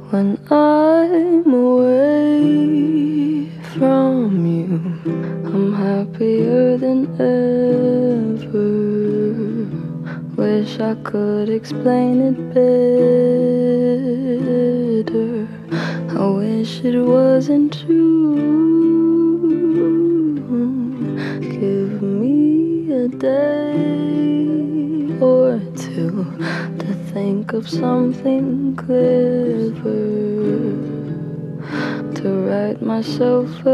when I'm away from you. I'm happier than ever. Wish I could explain it better. I wish it wasn't true. Give me a day or two to think of something clever, to write myself a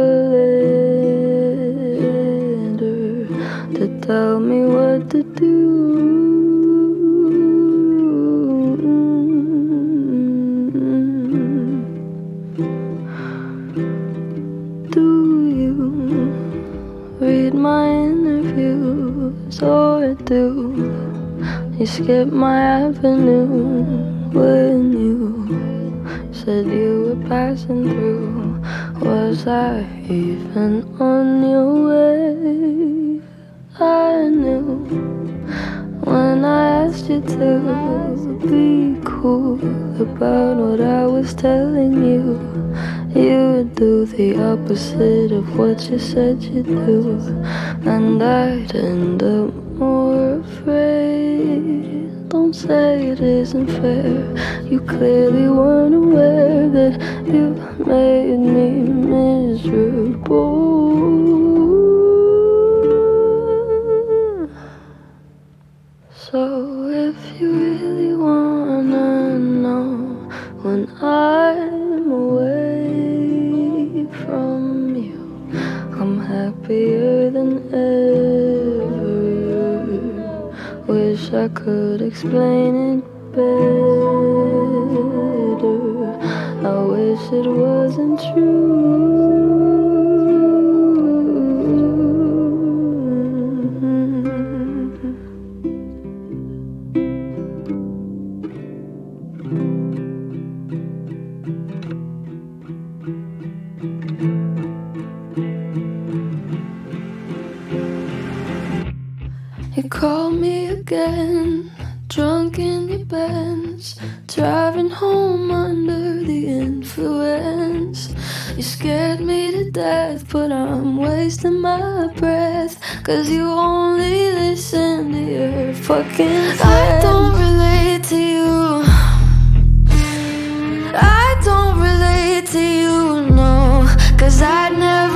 letter, to tell me what to do. Do you read my interviews, or do you skip my avenue when you said you were passing through? Was I even on your way? I knew when I asked you to be cool about what I was telling you, you would do the opposite of what you said you'd do, and I'd end up more afraid. Don't say it isn't fair. You clearly weren't aware that you made me miserable. So if you really wanna know when I'm away from you, I'm happier than ever. Wish I could explain it better. I wish it wasn't true. You called me again, drunk in your Benz, driving home under the influence. You scared me to death, but I'm wasting my breath, 'cause you only listen to your fucking friends. I don't relate to you, I don't relate to you, no, 'cause I'd never